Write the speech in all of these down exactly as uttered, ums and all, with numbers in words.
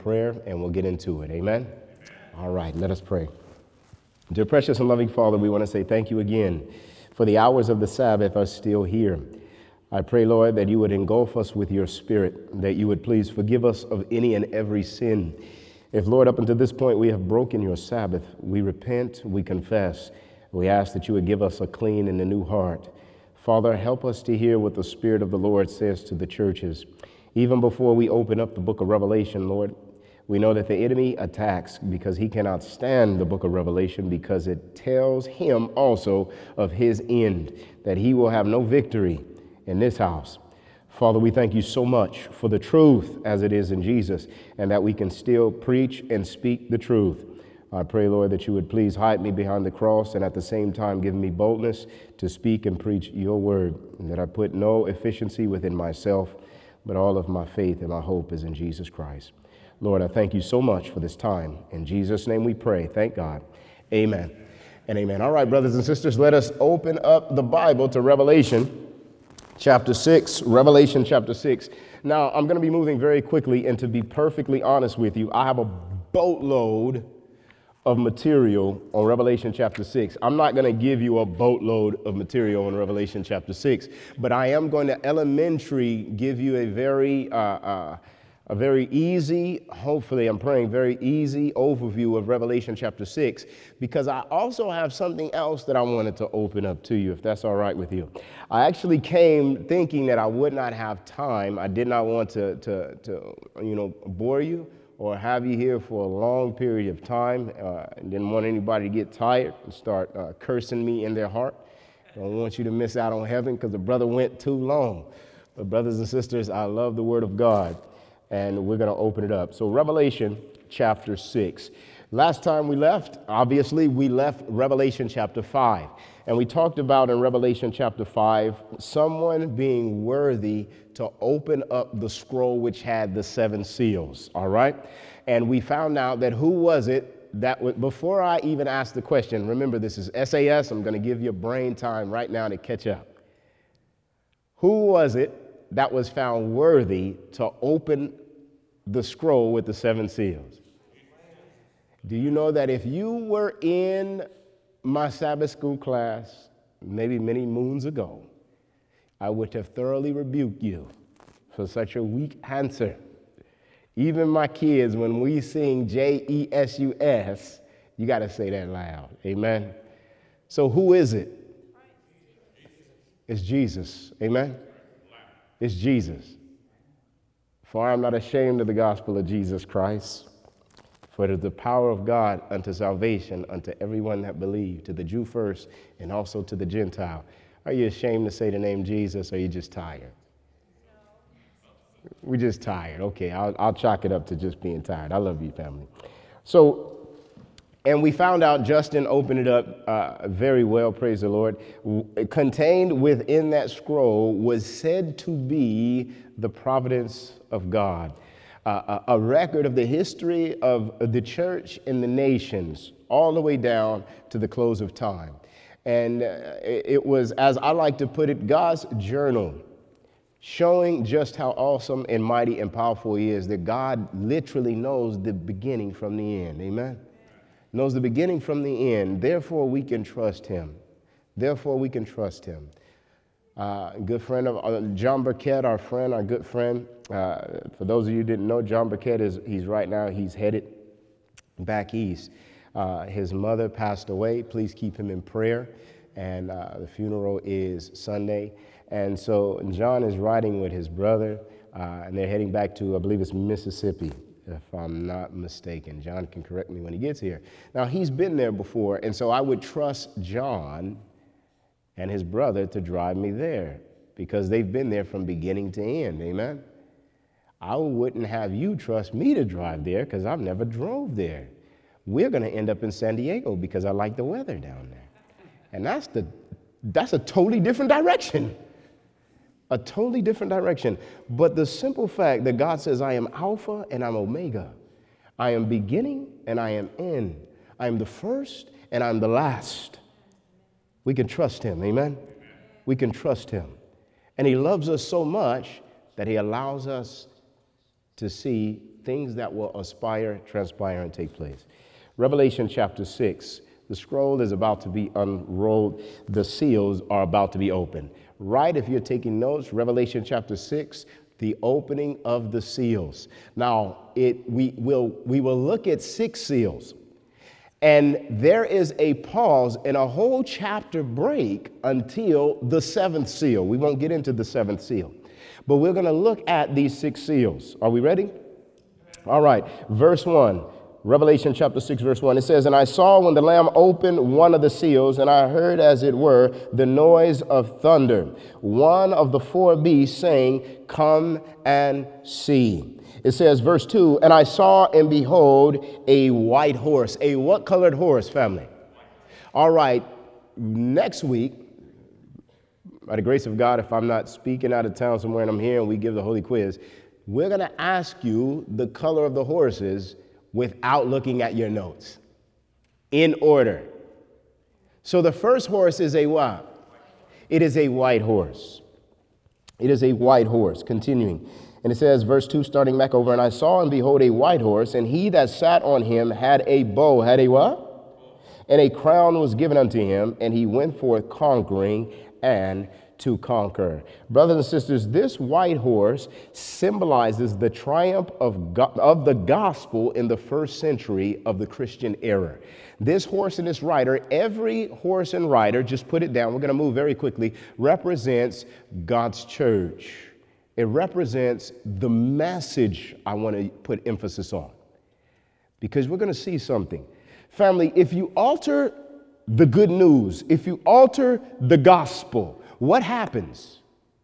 prayer, and we'll get into it. Amen? All right, let us pray. Dear precious and loving Father, we want to say thank you again for the hours of the Sabbath are still here. I pray, Lord, that you would engulf us with your Spirit, that you would please forgive us of any and every sin. If, Lord, up until this point we have broken your Sabbath, we repent, we confess. We ask that you would give us a clean and a new heart. Father, help us to hear what the Spirit of the Lord says to the churches. Even before we open up the book of Revelation, Lord, we know that the enemy attacks because he cannot stand the book of Revelation because it tells him also of his end, that he will have no victory in this house. Father, we thank you so much for the truth as it is in Jesus, and that we can still preach and speak the truth. I pray, Lord, that you would please hide me behind the cross and at the same time give me boldness to speak and preach your word, and that I put no efficiency within myself, but all of my faith and my hope is in Jesus Christ. Lord, I thank you so much for this time. In Jesus' name we pray. Thank God. Amen and amen. All right, brothers and sisters, let us open up the Bible to Revelation chapter six. Revelation chapter six. Now, I'm going to be moving very quickly, and to be perfectly honest with you, I have a boatload of material on Revelation chapter six. I'm not going to give you a boatload of material on Revelation chapter six, but I am going to elementary give you a very uh, uh, a very easy, hopefully I'm praying, very easy overview of Revelation chapter six, because I also have something else that I wanted to open up to you, if that's all right with you. I actually came thinking that I would not have time. I did not want to, to, to you know, bore you or have you here for a long period of time. Uh, I didn't want anybody to get tired and start uh, cursing me in their heart. I don't want you to miss out on heaven because the brother went too long. But brothers and sisters, I love the word of God, and we're going to open it up. So Revelation chapter six. Last time we left, obviously, we left Revelation chapter five. And we talked about in Revelation chapter five, someone being worthy to open up the scroll which had the seven seals, all right? And we found out that who was it that was, before I even asked the question, remember this is S A S, I'm going to give you brain time right now to catch up. Who was it that was found worthy to open the scroll with the seven seals? Do you know that if you were in my Sabbath school class, maybe many moons ago, I would have thoroughly rebuked you for such a weak answer. Even my kids, when we sing J E S U S, you got to say that loud. Amen. So who is it? It's Jesus. Amen. It's Jesus. For I am not ashamed of the gospel of Jesus Christ, for it is the power of God unto salvation unto everyone that believes, to the Jew first and also to the Gentile. Are you ashamed to say the name Jesus, or are you just tired? We're just tired. Okay, I'll, I'll chalk it up to just being tired. I love you, family. So, and we found out, Justin opened it up uh, very well, praise the Lord. W- contained within that scroll was said to be the providence of God. Uh, a, a record of the history of the church and the nations, all the way down to the close of time. And uh, it, it was, as I like to put it, God's journal, showing just how awesome and mighty and powerful he is, that God literally knows the beginning from the end. Amen? Knows the beginning from the end. Therefore, we can trust him. Therefore, we can trust him. Uh, good friend of uh, John Burkett, our friend, our good friend. Uh, for those of you who didn't know, John Burkett is, he's right now, he's headed back east. Uh, his mother passed away. Please keep him in prayer. And uh, the funeral is Sunday. And so John is riding with his brother, uh, and they're heading back to, I believe it's Mississippi, if I'm not mistaken. John can correct me when he gets here. Now, he's been there before, and so I would trust John and his brother to drive me there because they've been there from beginning to end. Amen? I wouldn't have you trust me to drive there because I've never drove there. We're going to end up in San Diego because I like the weather down there. And that's the that's a totally different direction. A totally different direction. But the simple fact that God says, I am Alpha and I'm Omega. I am beginning and I am end. I am the first and I'm the last. We can trust him. Amen? We can trust him. And he loves us so much that he allows us to see things that will aspire, transpire, and take place. Revelation chapter six, the scroll is about to be unrolled. The seals are about to be opened. Right, if you're taking notes, Revelation chapter six, the opening of the seals. Now, it we will we will look at six seals. And there is a pause and a whole chapter break until the seventh seal. We won't get into the seventh seal, but we're going to look at these six seals. Are we ready? All right. Verse one, Revelation chapter six, verse one. It says, "And I saw when the Lamb opened one of the seals, and I heard, as it were, the noise of thunder. One of the four beasts saying, 'Come and see.'" It says, verse two, "And I saw and behold a white horse." A what colored horse, family? All right, next week, by the grace of God, if I'm not speaking out of town somewhere and I'm here and we give the holy quiz, we're going to ask you the color of the horses without looking at your notes, in order. So the first horse is a what? It is a white horse. It is a white horse. Continuing. And it says, verse two, starting back over, "And I saw and behold a white horse, and he that sat on him had a bow." Had a what? "And a crown was given unto him, and he went forth conquering and to conquer." Brothers and sisters, this white horse symbolizes the triumph of, go- of the gospel in the first century of the Christian era. This horse and this rider, every horse and rider, just put it down, we're going to move very quickly, represents God's church. It represents the message I want to put emphasis on, because we're going to see something. Family, if you alter the good news, if you alter the gospel, what happens?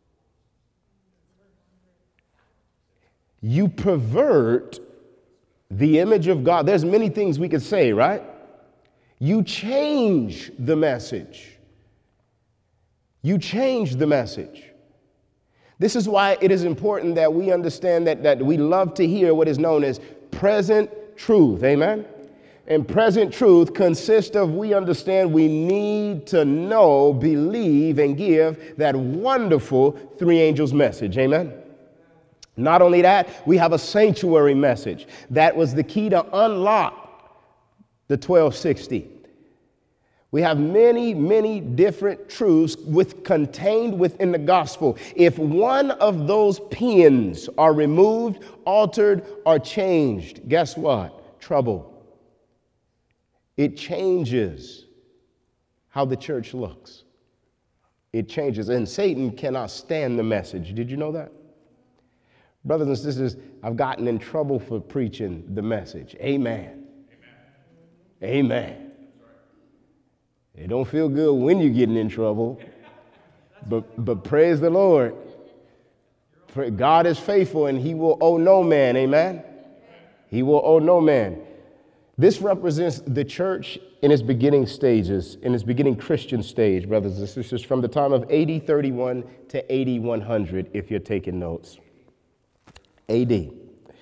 You pervert the image of God. There's many things we could say, right? You change the message. You change the message. This is why it is important that we understand that, that we love to hear what is known as present truth. Amen? And present truth consists of, we understand we need to know, believe, and give that wonderful three angels message. Amen? Not only that, we have a sanctuary message. That was the key to unlock the twelve sixty. We have many, many different truths with contained within the gospel. If one of those pins are removed, altered, or changed, guess what? Trouble. It changes how the church looks. It changes, and Satan cannot stand the message. Did you know that? Brothers and sisters, I've gotten in trouble for preaching the message. Amen. Amen. Amen. It don't feel good when you're getting in trouble, but but praise the Lord. God is faithful, and he will owe no man. Amen. He will owe no man. This represents the church in its beginning stages, in its beginning Christian stage, brothers and sisters, from the time of A D thirty-one to A D one hundred, if you're taking notes. A D.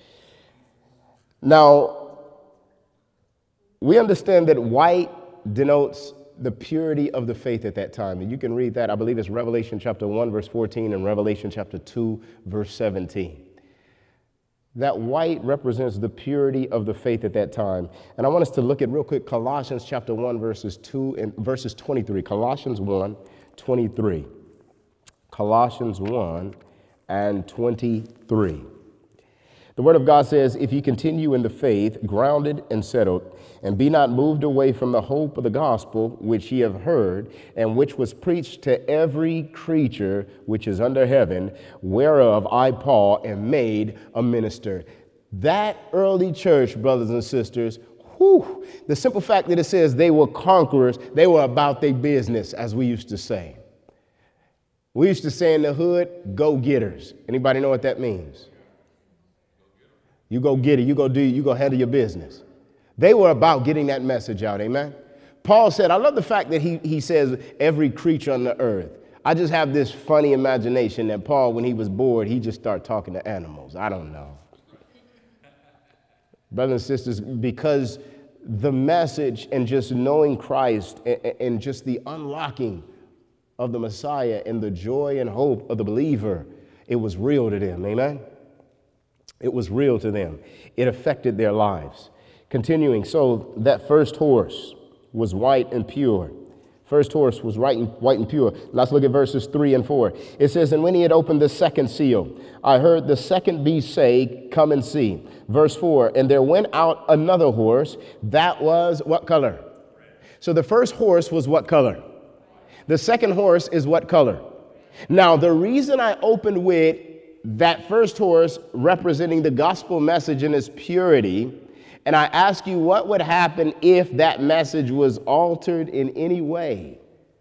Now, we understand that white denotes the purity of the faith at that time. And you can read that, I believe it's Revelation chapter one, verse fourteen, and Revelation chapter two, verse seventeen. That white represents the purity of the faith at that time. And I want us to look at real quick Colossians chapter one, verses two and verses twenty-three. Colossians one, twenty-three. Colossians one and twenty-three. The word of God says, "If you continue in the faith, grounded and settled, and be not moved away from the hope of the gospel which ye have heard, and which was preached to every creature which is under heaven, whereof I, Paul, am made a minister." That early church, brothers and sisters, whew, the simple fact that it says they were conquerors, they were about their business, as we used to say. We used to say in the hood, go-getters. Anybody know what that means? You go get it. You go do, you go handle your business. They were about getting that message out. Amen. Paul said, I love the fact that he, he says every creature on the earth. I just have this funny imagination that Paul, when he was bored, he just started talking to animals. I don't know. Brothers and sisters, because the message and just knowing Christ and, and just the unlocking of the Messiah and the joy and hope of the believer, it was real to them. Amen. It was real to them. It affected their lives. Continuing, so that first horse was white and pure. First horse was white and, white and pure. Let's look at verses three and four. It says, and when he had opened the second seal, I heard the second beast say, come and see. Verse four, and there went out another horse that was what color? So the first horse was what color? The second horse is what color? Now, the reason I opened with that first horse representing the gospel message in its purity, and I ask you what would happen if that message was altered in any way.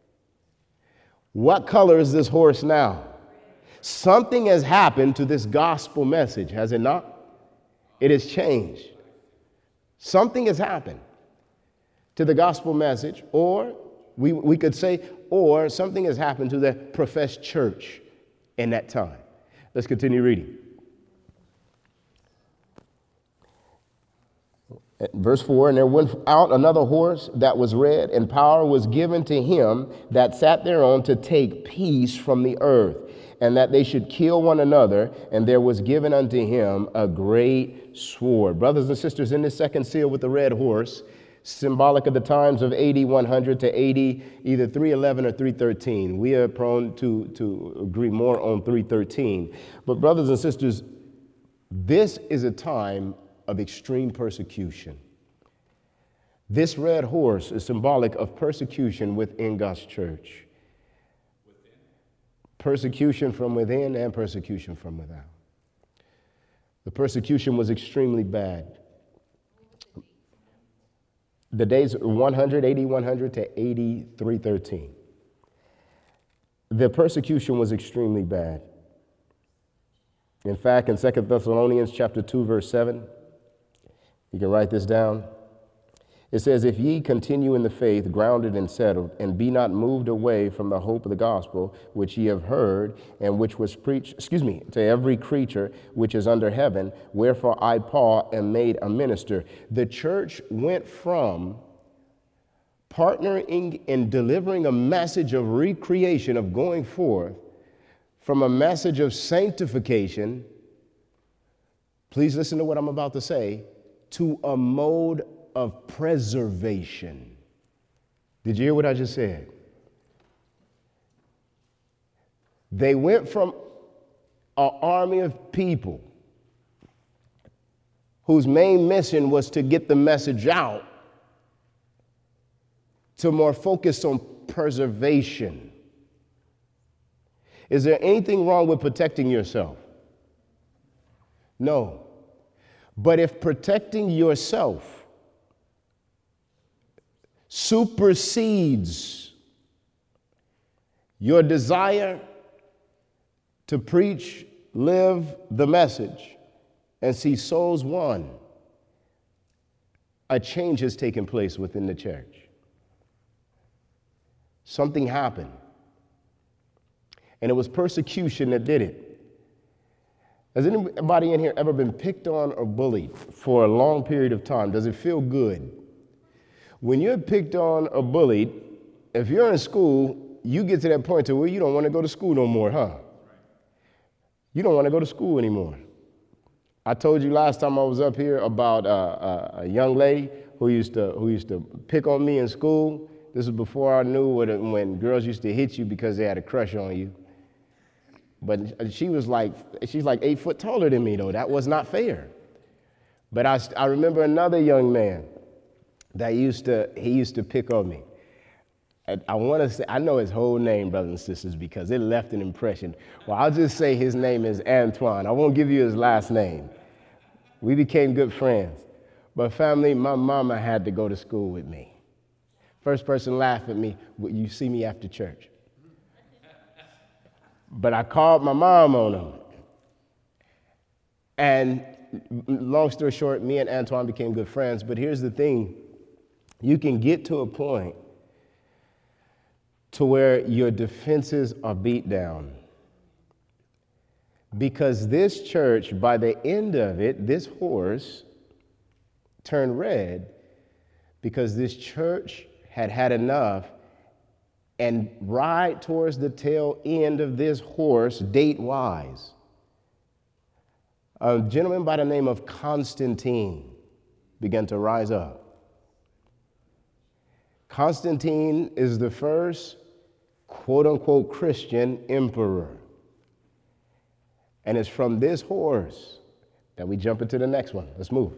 What color is this horse now? Something has happened to this gospel message, has it not? It has changed. Something has happened to the gospel message, or we, we could say, or something has happened to the professed church in that time. Let's continue reading. Verse four, and there went out another horse that was red, and power was given to him that sat thereon to take peace from the earth, and that they should kill one another, and there was given unto him a great sword. Brothers and sisters, in this second seal with the red horse, symbolic of the times of A D one hundred to A D either three eleven or three thirteen. We are prone to, to agree more on three thirteen. But brothers and sisters, this is a time of extreme persecution. This red horse is symbolic of persecution within God's church. Within. Persecution from within and persecution from without. The persecution was extremely bad. The days one hundred, A D one hundred to A D three thirteen. The persecution was extremely bad. In fact, in Second Thessalonians chapter two, verse seven, you can write this down. It says, if ye continue in the faith, grounded and settled, and be not moved away from the hope of the gospel, which ye have heard, and which was preached, excuse me, to every creature which is under heaven, wherefore I, Paul, am made a minister. The church went from partnering in delivering a message of recreation, of going forth, from a message of sanctification, please listen to what I'm about to say, to a mode of preservation. Did you hear what I just said? They went from an army of people whose main mission was to get the message out to more focus on preservation. Is there anything wrong with protecting yourself? No. But if protecting yourself supersedes your desire to preach, live the message, and see souls won, a change has taken place within the church. Something happened. And it was persecution that did it. Has anybody in here ever been picked on or bullied for a long period of time? Does it feel good? When you're picked on or bullied, if you're in school, you get to that point to where you don't want to go to school no more, huh? You don't want to go to school anymore. I told you last time I was up here about uh, a, a young lady who used to who used to pick on me in school. This was before I knew what it, when girls used to hit you because they had a crush on you. But she was like, she's like eight foot taller than me, though. That was not fair. But I, I remember another young man that used to, he used to pick on me. I, I want to say, I know his whole name, brothers and sisters, because it left an impression. Well, I'll just say his name is Antoine. I won't give you his last name. We became good friends. But family, my mama had to go to school with me. First person laughed at me, well, you see me after church. But I called my mom on him. And long story short, me and Antoine became good friends. But here's the thing. You can get to a point to where your defenses are beat down. Because this church, by the end of it, this horse turned red because this church had had enough. And right towards the tail end of this horse, date-wise, A gentleman by the name of Constantine began to rise up. Constantine is the first quote-unquote Christian emperor. And it's from this horse that we jump into the next one. Let's move.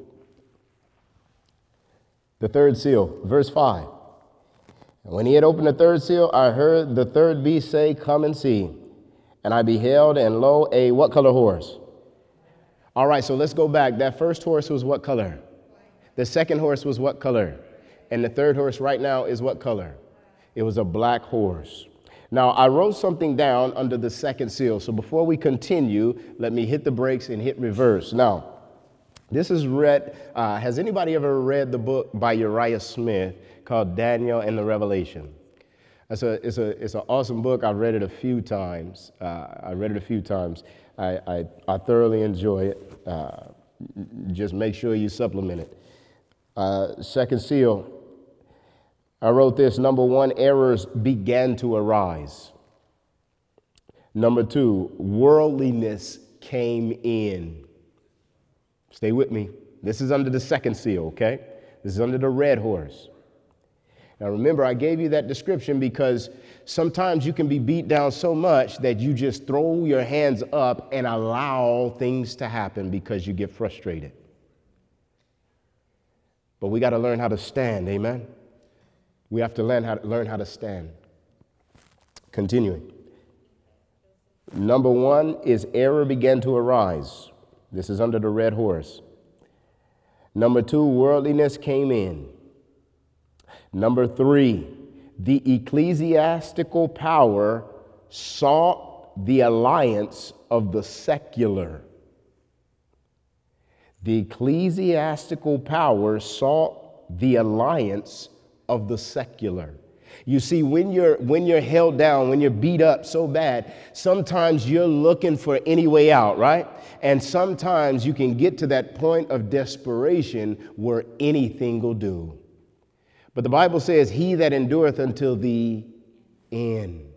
The third seal, verse five. And when he had opened the third seal, I heard the third beast say, come and see. And I beheld, and lo, a what color horse? All right, so let's go back. That first horse was what color? The second horse was what color? And the third horse right now is what color? It was a black horse. Now, I wrote something down under the second seal. So before we continue, let me hit the brakes and hit reverse. Now, this is read, uh, has anybody ever read the book by Uriah Smith called Daniel and the Revelation? It's a, it's a, it's an awesome book. I've read it a few times. Uh, I read it a few times. I, I, I thoroughly enjoy it. Uh, just make sure you supplement it. Uh, second seal, I wrote this. Number one, errors began to arise. Number two, worldliness came in. Stay with me. This is under the second seal, okay? This is under the red horse. Now remember, I gave you that description because sometimes you can be beat down so much that you just throw your hands up and allow things to happen because you get frustrated. But we got to learn how to stand, amen? We have to learn how to, learn how to stand. Continuing. Number one is error began to arise. This is under the red horse. Number two, worldliness came in. Number three, the ecclesiastical power sought the alliance of the secular. The ecclesiastical power sought the alliance of the secular. You see, when you're when you're held down, when you're beat up so bad, sometimes you're looking for any way out, right? And sometimes you can get to that point of desperation where anything will do. But the Bible says, he that endureth until the end.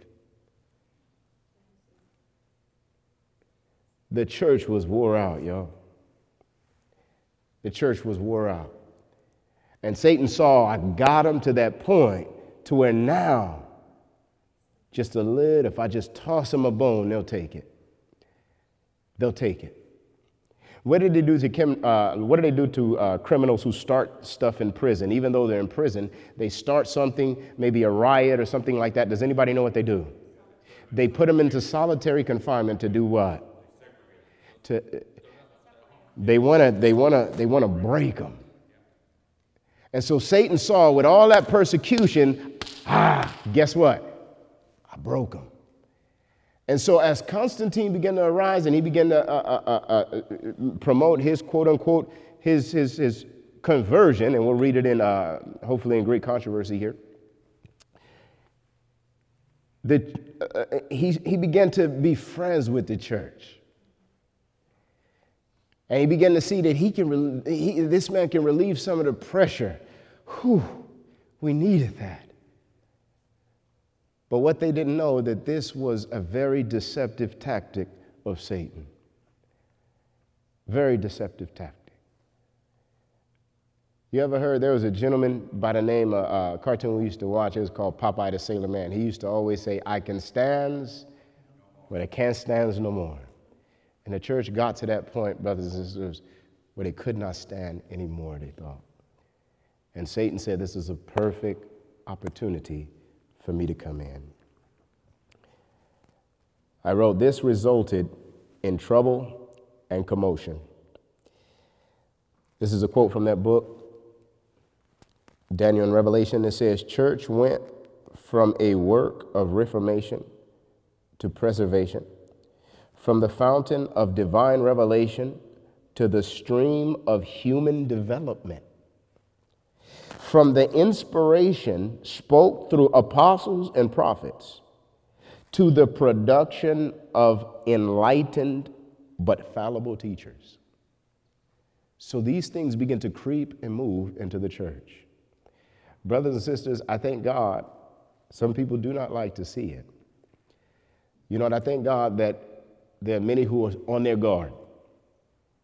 The church was wore out, y'all. The church was wore out. And Satan saw, I got him to that point to where now, just a lid, if I just toss them a bone, they'll take it. They'll take it. What did they do to uh, what do they do to uh, criminals who start stuff in prison? Even though they're in prison, they start something, maybe a riot or something like that. Does anybody know what they do? They put them into solitary confinement to do what? To they want to they want to they want to break them. And so Satan saw with all that persecution, ah, guess what? I broke him. And so as Constantine began to arise and he began to uh, uh, uh, uh, promote his quote unquote, his, his, his conversion, and we'll read it in, uh, hopefully in Great Controversy here. The, uh, he, he began to be friends with the church. And he began to see that he can, he, this man can relieve some of the pressure. Whew, we needed that. But what they didn't know, that this was a very deceptive tactic of Satan. Very deceptive tactic. You ever heard, there was a gentleman by the name of a cartoon we used to watch, it was called Popeye the Sailor Man. He used to always say, I can stands, but I can't stands no more. And the church got to that point, brothers and sisters, where they could not stand anymore, they thought. And Satan said, this is a perfect opportunity for me to come in. I wrote, this resulted in trouble and commotion. This is a quote from that book, Daniel and Revelation. It says, church went from a work of reformation to preservation, from the fountain of divine revelation to the stream of human development. From the inspiration spoke through apostles and prophets to the production of enlightened but fallible teachers. So these things begin to creep and move into the church. Brothers and sisters, I thank God, some people do not like to see it. You know, and I thank God that there are many who are on their guard.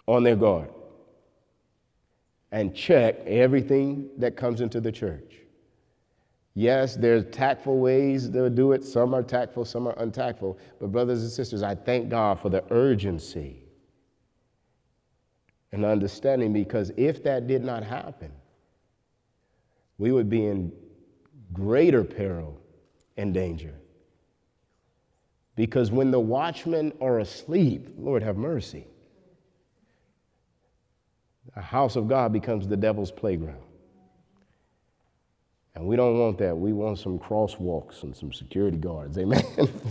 on their guard and check everything that comes into the church. Yes, there's tactful ways to do it. Some are tactful, some are untactful. But brothers and sisters, I thank God for the urgency and understanding, because if that did not happen, we would be in greater peril and danger. Because when the watchmen are asleep, Lord have mercy, the house of God becomes the devil's playground. And we don't want that. We want some crosswalks and some security guards. Amen.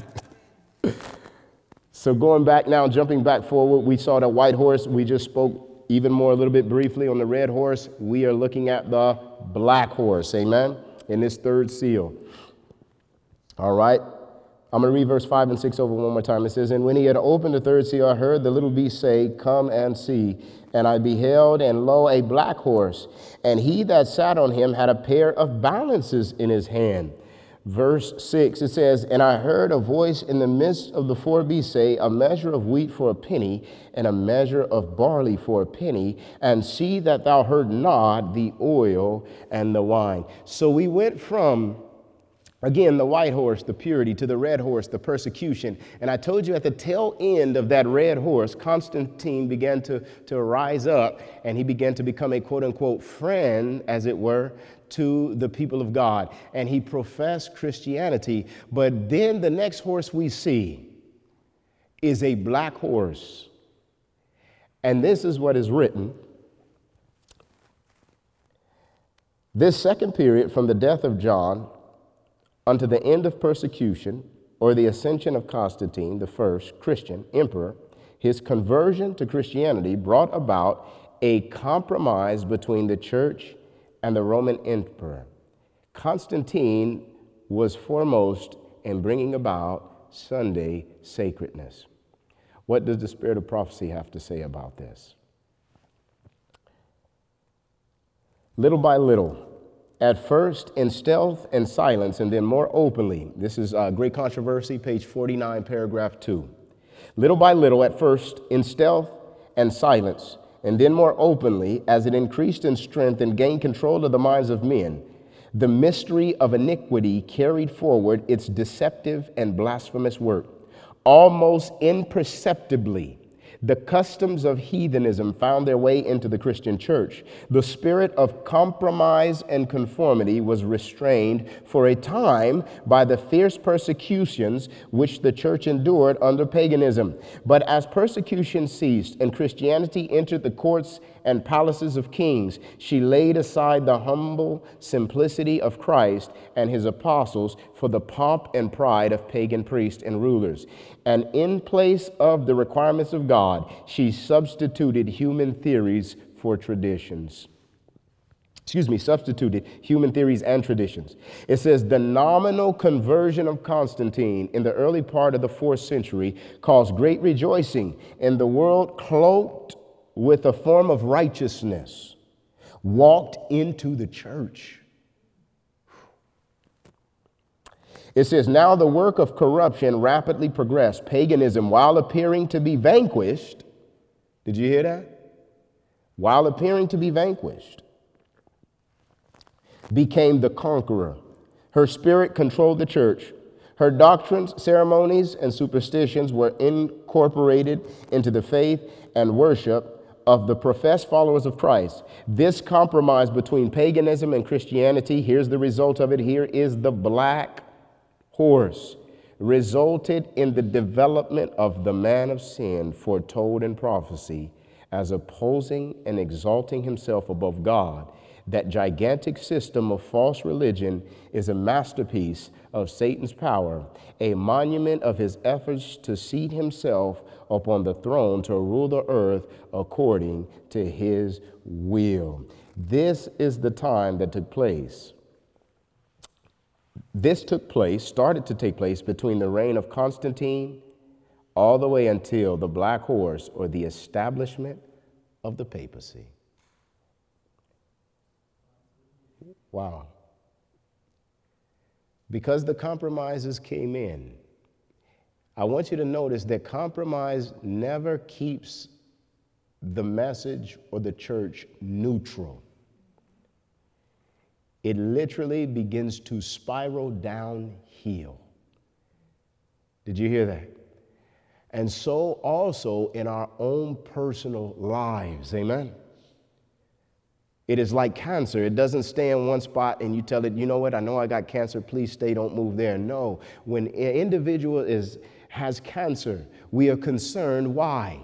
So going back now, jumping back forward, we saw the white horse. We just spoke even more a little bit briefly on the red horse. We are looking at the black horse. Amen. In this third seal. All right. I'm going to read verse five and six over one more time. It says, "And when he had opened the third seal, I heard the little beast say, 'Come and see.' And I beheld, and lo, a black horse, and he that sat on him had a pair of balances in his hand." Verse six, it says, "And I heard a voice in the midst of the four beasts say, A measure of wheat for a penny, and a measure of barley for a penny, and see that thou hurt not the oil and the wine." So we went from, again, the white horse, the purity, to the red horse, the persecution. And I told you at the tail end of that red horse, Constantine began to, to rise up, and he began to become a quote-unquote friend, as it were, to the people of God. And he professed Christianity. But then the next horse we see is a black horse. And this is what is written. "This second period, from the death of John unto the end of persecution, or the ascension of Constantine, the first Christian emperor, his conversion to Christianity brought about a compromise between the church and the Roman emperor. Constantine was foremost in bringing about Sunday sacredness." What does the spirit of prophecy have to say about this? Little by little, at first in stealth and silence, and then more openly. This is uh, Great Controversy, page forty-nine, paragraph two. Little by little, at first in stealth and silence, and then more openly, as it increased in strength and gained control of the minds of men, the mystery of iniquity carried forward its deceptive and blasphemous work. Almost imperceptibly, the customs of heathenism found their way into the Christian church. The spirit of compromise and conformity was restrained for a time by the fierce persecutions which the church endured under paganism. But as persecution ceased and Christianity entered the courts and palaces of kings, she laid aside the humble simplicity of Christ and his apostles for the pomp and pride of pagan priests and rulers. And in place of the requirements of God, she substituted human theories for traditions. Excuse me, substituted human theories and traditions. It says the nominal conversion of Constantine in the early part of the fourth century caused great rejoicing, and the world, cloaked with a form of righteousness, walked into the church. It says, now the work of corruption rapidly progressed. Paganism, while appearing to be vanquished, did you hear that? While appearing to be vanquished, became the conqueror. Her spirit controlled the church. Her doctrines, ceremonies, and superstitions were incorporated into the faith and worship of the professed followers of Christ. This compromise between paganism and Christianity, here's the result of it. Here is the black horse, resulted in the development of the man of sin foretold in prophecy, as opposing and exalting himself above God. That gigantic system of false religion is a masterpiece of Satan's power, a monument of his efforts to seat himself upon the throne to rule the earth according to his will. This is the time that took place. This took place, started to take place between the reign of Constantine all the way until the black horse, or the establishment of the papacy. Wow. Because the compromises came in, I want you to notice that compromise never keeps the message or the church neutral, it literally begins to spiral downhill. Did you hear that? And so also in our own personal lives, amen? It is like cancer. It doesn't stay in one spot and you tell it, you know what, I know I got cancer, please stay, don't move there. No, when an individual is, has cancer, we are concerned. Why?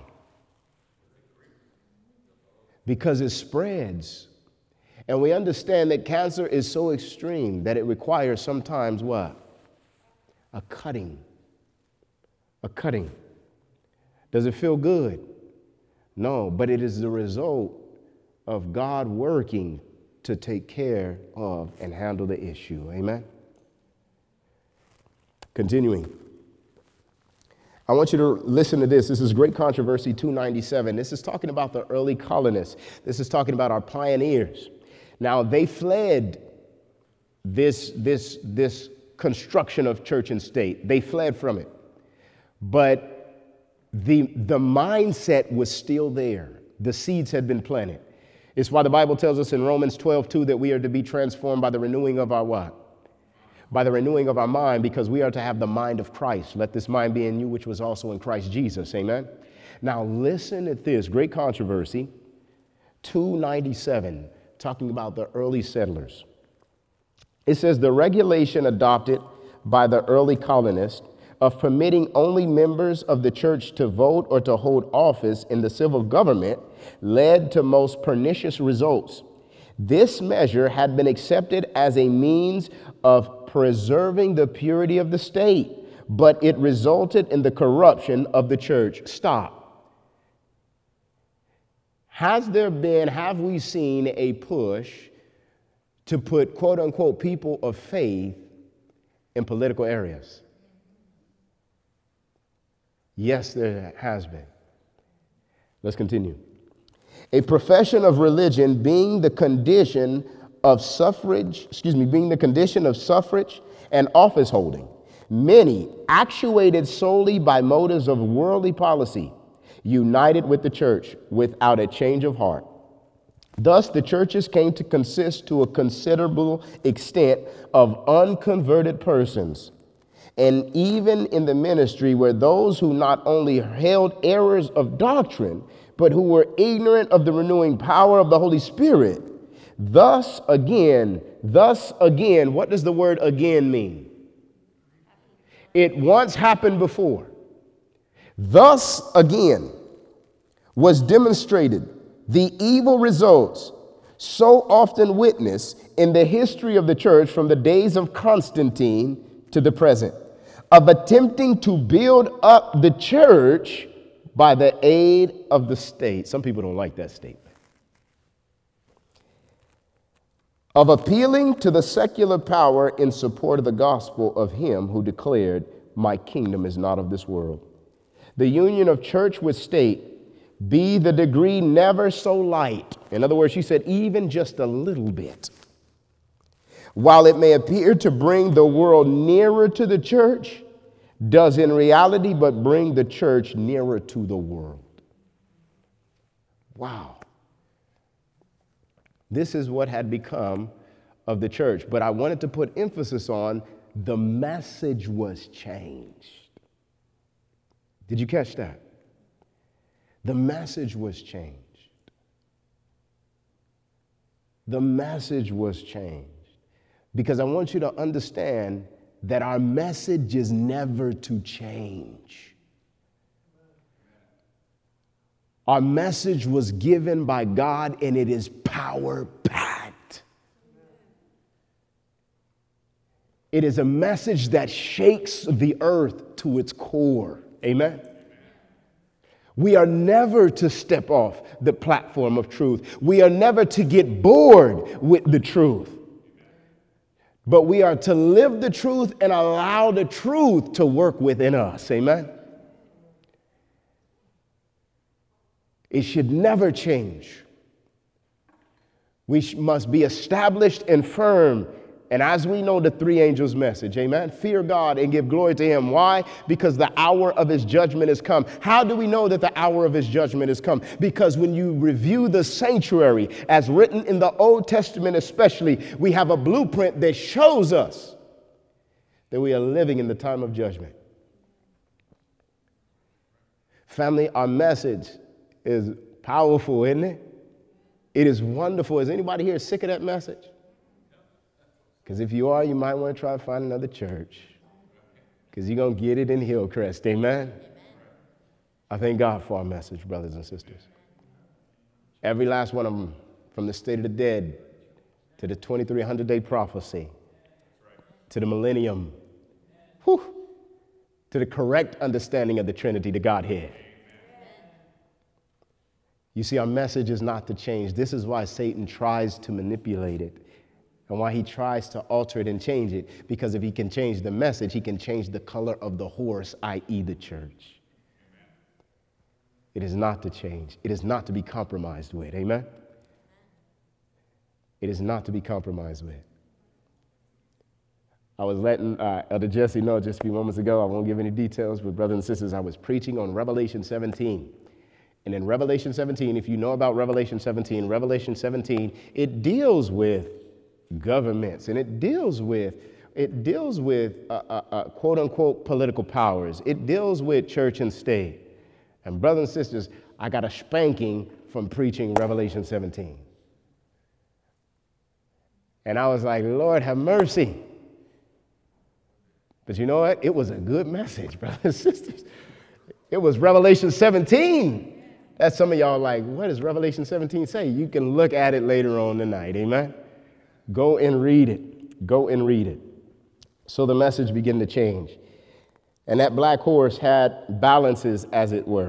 Because it spreads. And we understand that cancer is so extreme that it requires sometimes what? A cutting. A cutting. Does it feel good? No, but it is the result of God working to take care of and handle the issue. Amen? Continuing. I want you to listen to this. This is Great Controversy two ninety-seven. This is talking about the early colonists. This is talking about our pioneers. Now, they fled this, this, this construction of church and state. They fled from it. But the, the mindset was still there. The seeds had been planted. It's why the Bible tells us in Romans twelve two that we are to be transformed by the renewing of our what? By the renewing of our mind, because we are to have the mind of Christ. Let this mind be in you, which was also in Christ Jesus. Amen? Now listen at this. Great Controversy two ninety-seven, talking about the early settlers. It says the regulation adopted by the early colonists of permitting only members of the church to vote or to hold office in the civil government led to most pernicious results. This measure had been accepted as a means of preserving the purity of the state, but it resulted in the corruption of the church. Stop. Has there been, have we seen a push to put quote unquote people of faith in political areas? Yes, there has been. Let's continue. A profession of religion being the condition of suffrage, excuse me, being the condition of suffrage and office holding. Many, actuated solely by motives of worldly policy, united with the church without a change of heart. Thus, the churches came to consist to a considerable extent of unconverted persons. And even in the ministry were those who not only held errors of doctrine, but who were ignorant of the renewing power of the Holy Spirit. Thus again, thus again, what does the word again mean? It once happened before. Thus again was demonstrated the evil results so often witnessed in the history of the church from the days of Constantine to the present, of attempting to build up the church by the aid of the state. Some people don't like that statement. Of appealing to the secular power in support of the gospel of him who declared, my kingdom is not of this world. The union of church with state be the degree never so light. In other words, she said, even just a little bit. While it may appear to bring the world nearer to the church, does in reality but bring the church nearer to the world. Wow. This is what had become of the church. But I wanted to put emphasis on the message was changed. Did you catch that? The message was changed. The message was changed. Because I want you to understand that our message is never to change. Our message was given by God and it is power-packed. It is a message that shakes the earth to its core. Amen? We are never to step off the platform of truth. We are never to get bored with the truth. But we are to live the truth and allow the truth to work within us. Amen? It should never change. We sh- must be established and firm And as we know the three angels' message, amen, fear God and give glory to him. Why? Because the hour of his judgment has come. How do we know that the hour of his judgment has come? Because when you review the sanctuary, as written in the Old Testament especially, we have a blueprint that shows us that we are living in the time of judgment. Family, our message is powerful, isn't it? It is wonderful. Is anybody here sick of that message? Because if you are, you might want to try to find another church, because you're going to get it in Hillcrest. Amen? Amen? I thank God for our message, brothers and sisters. Every last one of them, from the state of the dead to the twenty-three hundred day prophecy to the millennium, whew, to the correct understanding of the Trinity, the Godhead. You see, our message is not to change. This is why Satan tries to manipulate it and why he tries to alter it and change it. Because if he can change the message, he can change the color of the horse, that is the church. It is not to change. It is not to be compromised with. Amen? It is not to be compromised with. I was letting uh, Elder Jesse know just a few moments ago, I won't give any details, but brothers and sisters, I was preaching on Revelation seventeen. And in Revelation seventeen, if you know about Revelation seventeen, Revelation seventeen, it deals with governments, and it deals with, it deals with uh, uh, uh, quote unquote political powers. It deals with church and state. And brothers and sisters, I got a spanking from preaching Revelation seventeen. And I was like, Lord, have mercy. But you know what? It was a good message, brothers and sisters. It was Revelation seventeen. That's some of y'all like, what does Revelation seventeen say? You can look at it later on tonight, amen? Go and read it. Go and read it. So the message began to change. And that black horse had balances, as it were.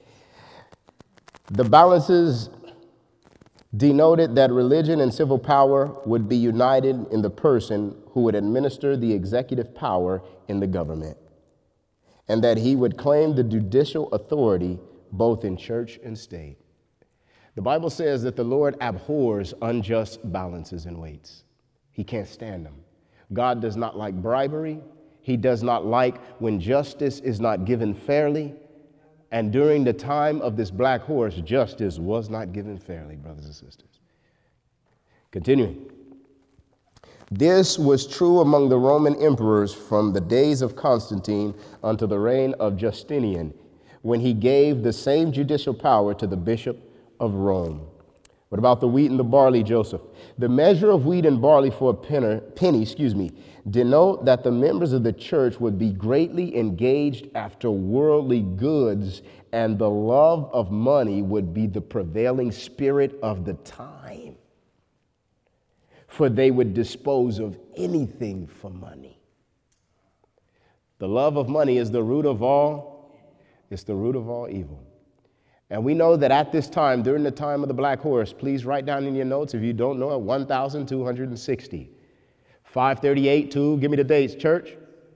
The balances denoted that religion and civil power would be united in the person who would administer the executive power in the government, and that he would claim the judicial authority both in church and state. The Bible says that the Lord abhors unjust balances and weights. He can't stand them. God does not like bribery. He does not like when justice is not given fairly. And during the time of this black horse, justice was not given fairly, brothers and sisters. Continuing. This was true among the Roman emperors from the days of Constantine unto the reign of Justinian, when he gave the same judicial power to the bishop of Rome. What about the wheat and the barley, Joseph? The measure of wheat and barley for a penny, penny, excuse me, denote that the members of the church would be greatly engaged after worldly goods, and the love of money would be the prevailing spirit of the time. For they would dispose of anything for money. The love of money is the root of all It's the root of all evil. And we know that at this time, during the time of the black horse, please write down in your notes if you don't know it, one thousand two hundred sixty. five thirty-eight, two, give me the dates, church.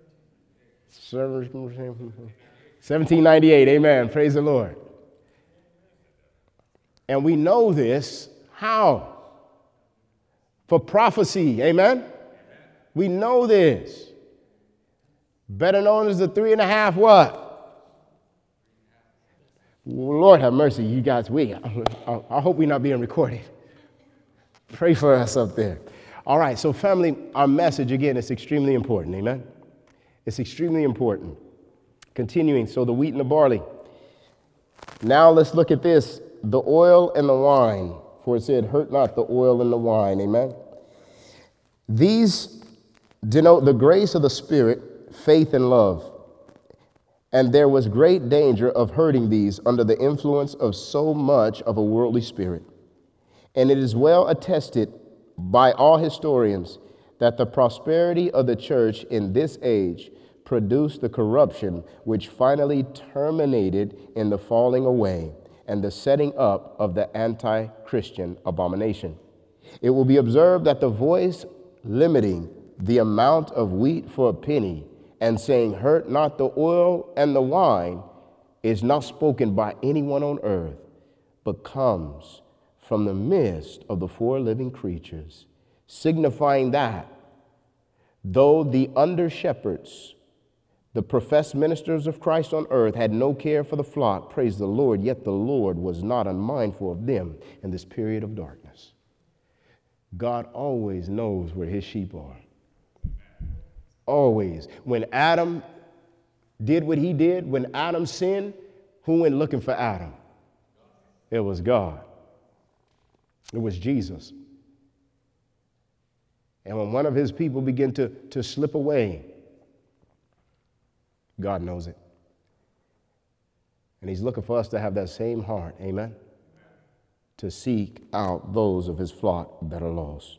seventeen ninety-eight, amen, praise the Lord. And we know this, how? For prophecy, amen? Amen. We know this. Better known as the three and a half what? Lord have mercy, you guys, we, I, I hope we're not being recorded. Pray for us up there. All right, so family, our message, again, is extremely important, amen? It's extremely important. Continuing, so the wheat and the barley. Now let's look at this, the oil and the wine, for it said, hurt not the oil and the wine, amen? These denote the grace of the Spirit, faith and love. And there was great danger of hurting these under the influence of so much of a worldly spirit. And it is well attested by all historians that the prosperity of the church in this age produced the corruption which finally terminated in the falling away and the setting up of the anti-Christian abomination. It will be observed that the voice limiting the amount of wheat for a penny and saying, hurt not the oil and the wine, is not spoken by anyone on earth, but comes from the midst of the four living creatures, signifying that Though the under shepherds, the professed ministers of Christ on earth, had no care for the flock, praise the Lord, yet the Lord was not unmindful of them in this period of darkness. God always knows where his sheep are. Always. When Adam did what he did, when Adam sinned, who went looking for Adam? It was God. It was Jesus. And when one of his people began to, to slip away, God knows it. And he's looking for us to have that same heart, amen, to seek out those of his flock that are lost.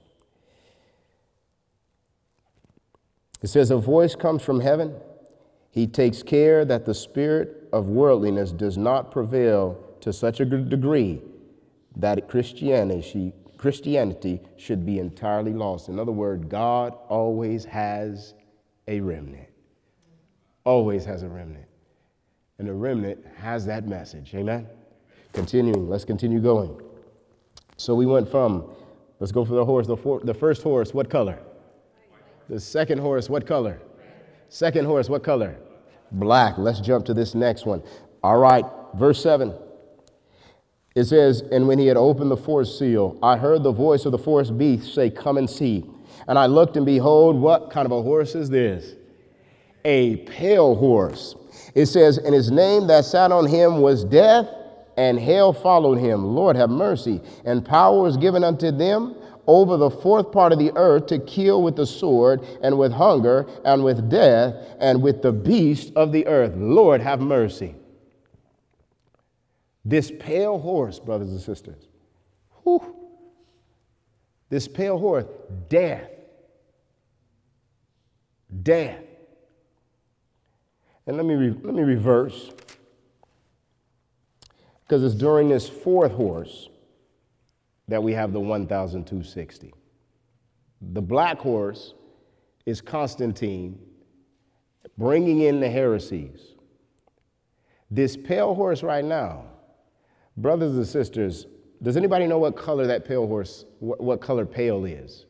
It says, a voice comes from heaven. He takes care that the spirit of worldliness does not prevail to such a degree that Christianity, Christianity should be entirely lost. In other words, God always has a remnant. Always has a remnant. And the remnant has that message. Amen? Continuing. Let's continue going. So we went from, let's go for the horse. The, for, the first horse, what color? The second horse, what color? Second horse, what color? Black. Let's jump to this next one. All right, verse seven. It says, and when he had opened the fourth seal, I heard the voice of the fourth beast say, come and see. And I looked, and behold, what kind of a horse is this? A pale horse. It says, and his name that sat on him was Death, and hell followed him. Lord have mercy. And power was given unto them over the fourth part of the earth to kill with the sword, and with hunger, and with death, and with the beast of the earth. Lord have mercy. This pale horse, brothers and sisters, whew, this pale horse, death, death. And let me re- let me reverse, because it's during this fourth horse that we have the one thousand two hundred sixty. The black horse is Constantine bringing in the heresies. This pale horse right now, brothers and sisters, does anybody know what color that pale horse, what, what color pale is?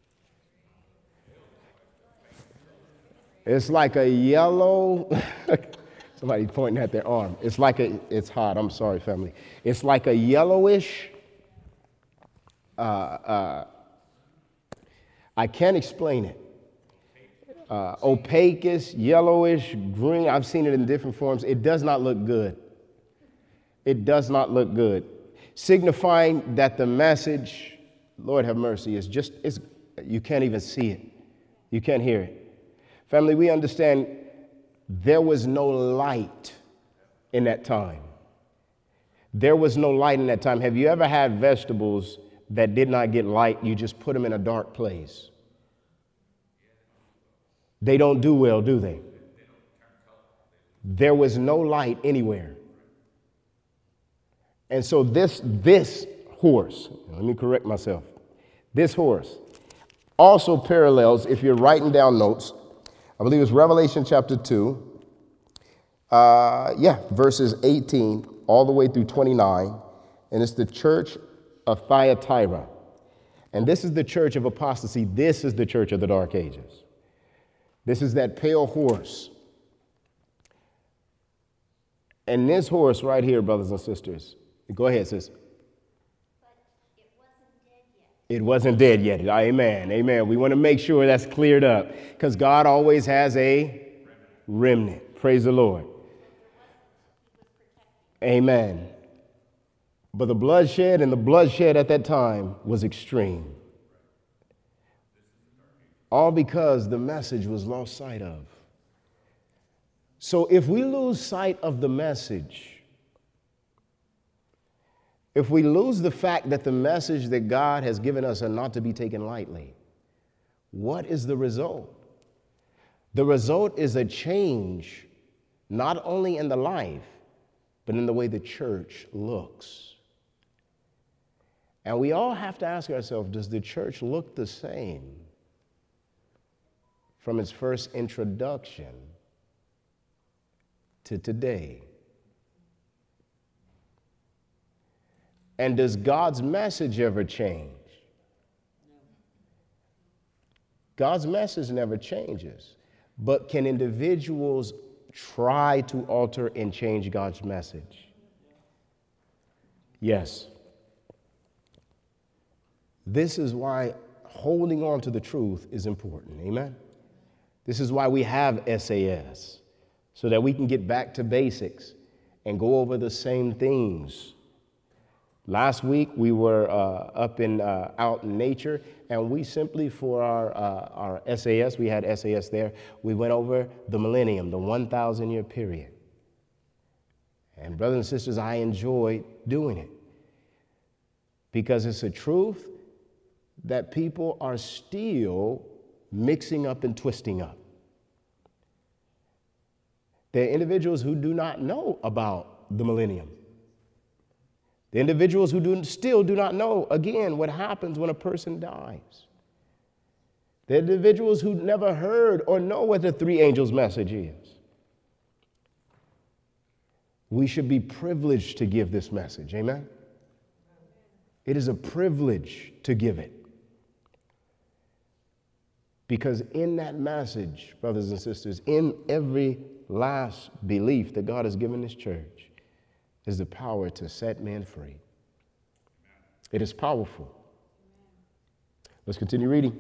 It's like a yellow, somebody pointing at their arm. It's like a, it's hot, I'm sorry, family. It's like a yellowish, uh, uh, I can't explain it. Uh, opaqueish, yellowish, green, I've seen it in different forms. It does not look good. It does not look good. Signifying that the message, Lord have mercy, is just, it's, you can't even see it. You can't hear it. Family, we understand there was no light in that time. There was no light in that time. Have you ever had vegetables that did not get light? You just put them in a dark place. They don't do well, do they? There was no light anywhere. And so this, this horse, let me correct myself, this horse also parallels, if you're writing down notes, I believe it's Revelation chapter two, uh, yeah, verses eighteen all the way through twenty-nine, and it's the church of Thyatira. And this is the church of apostasy. This is the church of the Dark Ages. This is that pale horse. And this horse right here, brothers and sisters, go ahead, sis. But it wasn't dead yet. It wasn't dead yet. Amen. Amen. We want to make sure that's cleared up, because God always has a remnant. Praise the Lord. Amen. But the bloodshed and the bloodshed at that time was extreme. All because the message was lost sight of. So if we lose sight of the message, if we lose the fact that the message that God has given us are not to be taken lightly, what is the result? The result is a change, not only in the life, but in the way the church looks. And we all have to ask ourselves, does the church look the same from its first introduction to today? And does God's message ever change? God's message never changes. But can individuals try to alter and change God's message? Yes. This is why holding on to the truth is important. Amen. This is why we have S A S, so that we can get back to basics and go over the same things. Last week we were uh, up in uh, out in nature, and we simply for our uh, our S A S, we had S A S there. We went over the millennium, the one thousand year period. And brothers and sisters, I enjoyed doing it because it's a truth that people are still mixing up and twisting up. There are individuals who do not know about the millennium. The individuals who do, still do not know, again, what happens when a person dies. The individuals who never heard or know what the three angels' message is. We should be privileged to give this message, amen? It is a privilege to give it. Because in that message, brothers and sisters, in every last belief that God has given this church, is the power to set men free. It is powerful. Let's continue reading.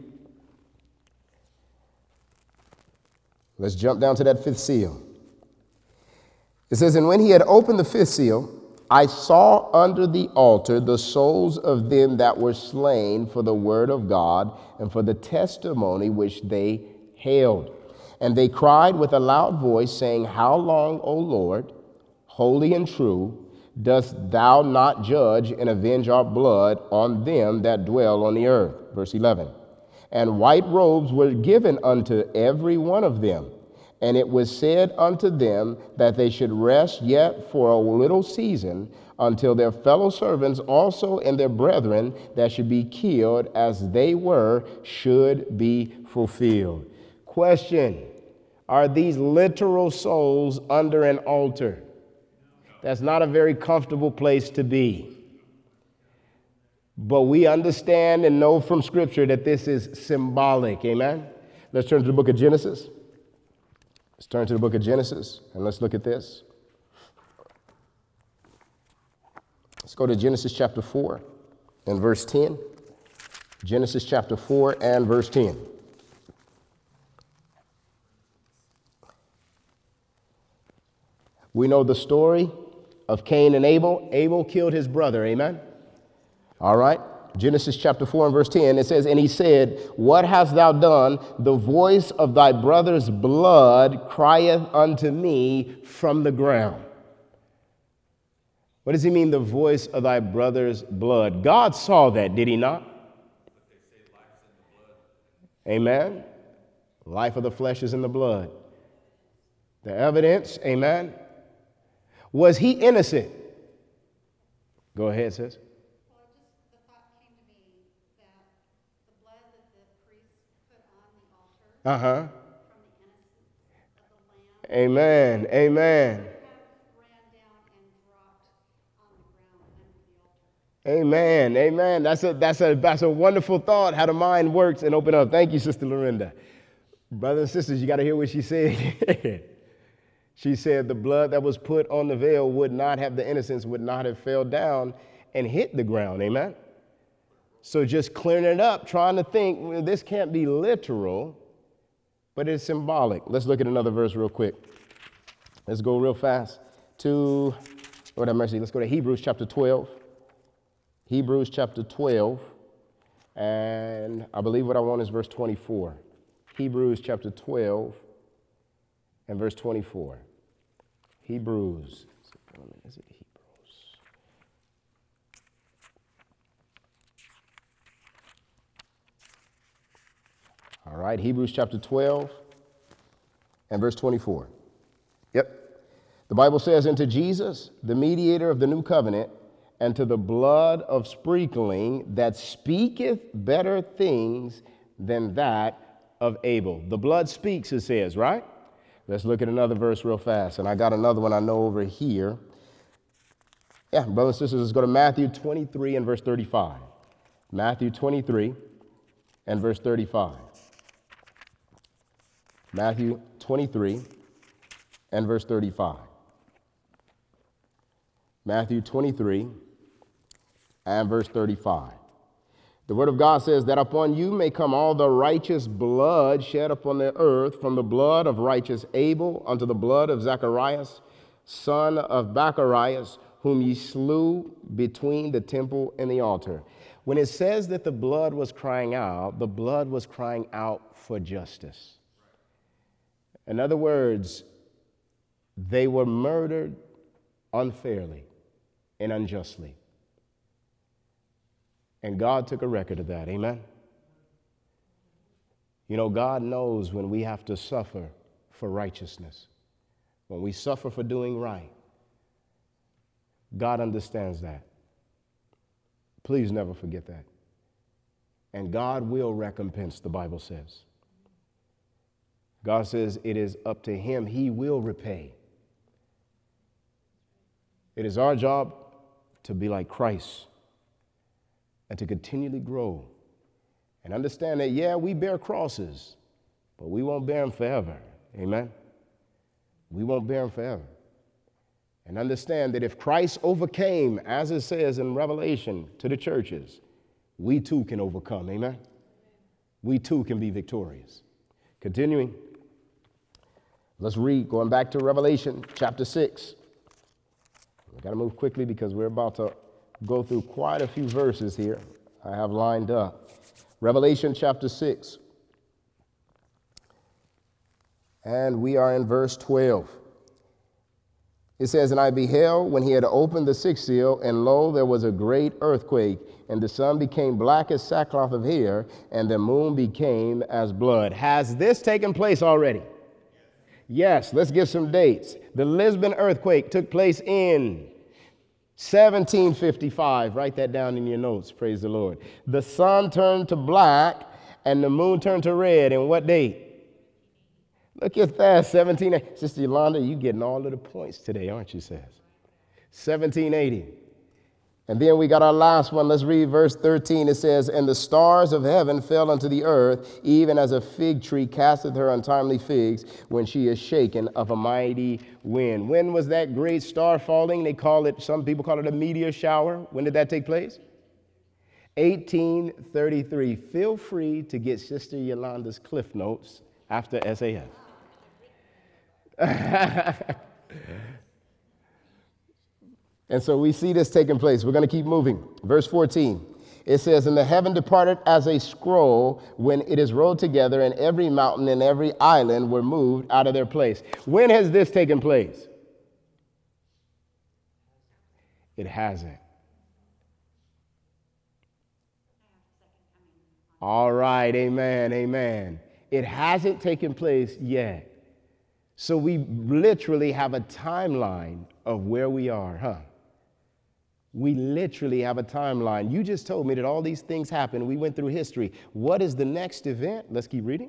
Let's jump down to that fifth seal. It says, and when he had opened the fifth seal, I saw under the altar the souls of them that were slain for the word of God and for the testimony which they held. And they cried with a loud voice, saying, how long, O Lord, holy and true, dost thou not judge and avenge our blood on them that dwell on the earth? Verse eleven. And white robes were given unto every one of them. And it was said unto them that they should rest yet for a little season until their fellow servants also and their brethren that should be killed as they were should be fulfilled. Question: are these literal souls under an altar? That's not a very comfortable place to be. But we understand and know from Scripture that this is symbolic. Amen? Let's turn to the book of Genesis. Let's turn to the book of Genesis and let's look at this. Let's go to Genesis chapter four and verse ten. Genesis chapter four and verse ten. We know the story of Cain and Abel. Abel killed his brother. Amen? All right. Genesis chapter four and verse ten, it says, and he said, what hast thou done? The voice of thy brother's blood crieth unto me from the ground. What does he mean, the voice of thy brother's blood? God saw that, did he not? Amen. Life of the flesh is in the blood. The evidence, amen. Was he innocent? Go ahead, sis. Uh-huh. Amen. Amen. Amen. Amen. That's a that's a that's a wonderful thought, how the mind works and open up. Thank you, Sister Lorinda. Brothers and sisters, you got to hear what she said. She said the blood that was put on the veil would not have the innocence, would not have fell down and hit the ground. Amen. So just clearing it up, trying to think, well, this can't be literal, but it's symbolic. Let's look at another verse real quick. Let's go real fast to, Lord have mercy, let's go to Hebrews chapter twelve. Hebrews chapter twelve, and I believe what I want is verse twenty-four. Hebrews chapter twelve and verse twenty-four. Hebrews, is it Hebrews? All right, Hebrews chapter twelve and verse twenty-four. Yep. The Bible says, "Unto Jesus, the mediator of the new covenant, and to the blood of sprinkling that speaketh better things than that of Abel." The blood speaks, it says, right? Let's look at another verse real fast. And I got another one I know over here. Yeah, brothers and sisters, let's go to Matthew twenty-three and verse thirty-five. Matthew twenty-three and verse thirty-five. Matthew twenty-three and verse thirty-five. Matthew twenty-three and verse thirty-five. The word of God says that upon you may come all the righteous blood shed upon the earth, from the blood of righteous Abel unto the blood of Zacharias, son of Bacharias, whom ye slew between the temple and the altar. When it says that the blood was crying out, the blood was crying out for justice. In other words, they were murdered unfairly and unjustly. And God took a record of that. Amen. You know, God knows when we have to suffer for righteousness, when we suffer for doing right. God understands that. Please never forget that. And God will recompense, the Bible says. God says it is up to him. He will repay. It is our job to be like Christ and to continually grow and understand that, yeah, we bear crosses, but we won't bear them forever. Amen? We won't bear them forever. And understand that if Christ overcame, as it says in Revelation to the churches, we too can overcome. Amen? We too can be victorious. Continuing, let's read, going back to Revelation chapter six. We've got to move quickly because we're about to go through quite a few verses here I have lined up. Revelation chapter six. And we are in verse twelve. It says, and I beheld when he had opened the sixth seal, and lo, there was a great earthquake, and the sun became black as sackcloth of hair, and the moon became as blood. Has this taken place already? Yes, let's give some dates. The Lisbon earthquake took place in seventeen fifty-five. Write that down in your notes. Praise the Lord. The sun turned to black and the moon turned to red. And what date? Look at that. seventeen eighty. Sister Yolanda, you getting all of the points today, aren't you, says? seventeen eighty. And then we got our last one. Let's read verse thirteen. It says, and the stars of heaven fell unto the earth, even as a fig tree casteth her untimely figs when she is shaken of a mighty wind. When was that great star falling? They call it, some people call it a meteor shower. When did that take place? eighteen thirty-three. Feel free to get Sister Yolanda's Cliff Notes after S A S. And so we see this taking place. We're going to keep moving. Verse fourteen. It says, and the heaven departed as a scroll when it is rolled together, and every mountain and every island were moved out of their place. When has this taken place? It hasn't. All right, amen, amen. It hasn't taken place yet. So we literally have a timeline of where we are, huh? We literally have a timeline. You just told me that all these things happened. We went through history. What is the next event? Let's keep reading.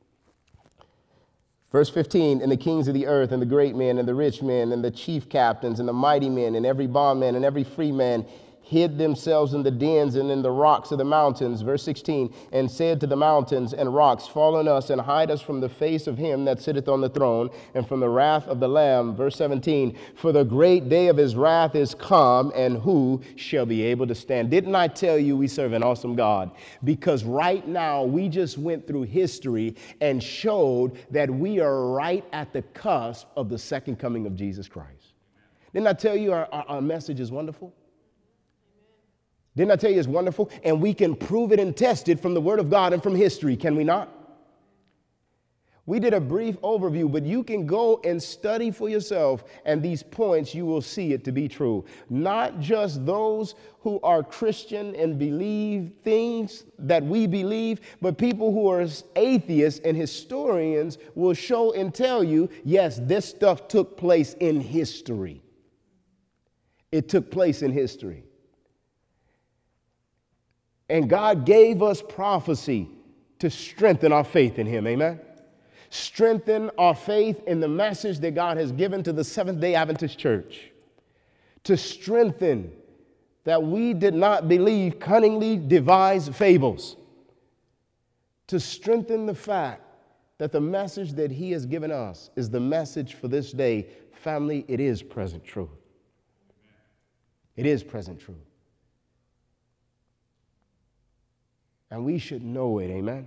Verse fifteen, and the kings of the earth, and the great men, and the rich men, and the chief captains, and the mighty men, and every bondman, and every free man, hid themselves in the dens and in the rocks of the mountains. Verse sixteen, and said to the mountains and rocks, fall on us and hide us from the face of him that sitteth on the throne and from the wrath of the Lamb. Verse seventeen, for the great day of his wrath is come, and who shall be able to stand? Didn't I tell you we serve an awesome God? Because right now we just went through history and showed that we are right at the cusp of the second coming of Jesus Christ. Didn't I tell you our, our, our message is wonderful? Didn't I tell you it's wonderful? And we can prove it and test it from the Word of God and from history, can we not? We did a brief overview, but you can go and study for yourself, and these points you will see it to be true. Not just those who are Christian and believe things that we believe, but people who are atheists and historians will show and tell you, yes, this stuff took place in history. It took place in history. And God gave us prophecy to strengthen our faith in him. Amen. Strengthen our faith in the message that God has given to the Seventh-day Adventist Church. To strengthen that we did not believe cunningly devised fables. To strengthen the fact that the message that he has given us is the message for this day. Family, it is present truth. It is present truth. And we should know it, amen?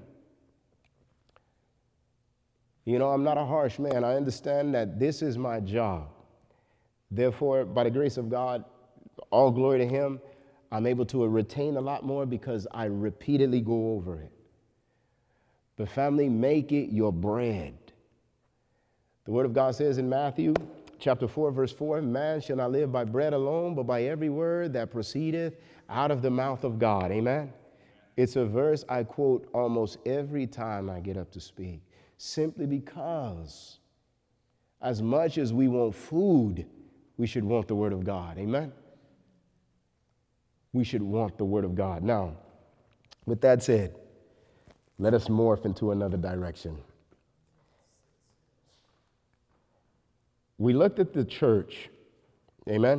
You know, I'm not a harsh man. I understand that this is my job. Therefore, by the grace of God, all glory to him, I'm able to retain a lot more because I repeatedly go over it. But family, make it your bread. The word of God says in Matthew chapter four, verse four, man shall not live by bread alone, but by every word that proceedeth out of the mouth of God. Amen? It's a verse I quote almost every time I get up to speak, simply because as much as we want food, we should want the word of God. Amen? We should want the word of God. Now, with that said, let us morph into another direction. We looked at the church, amen?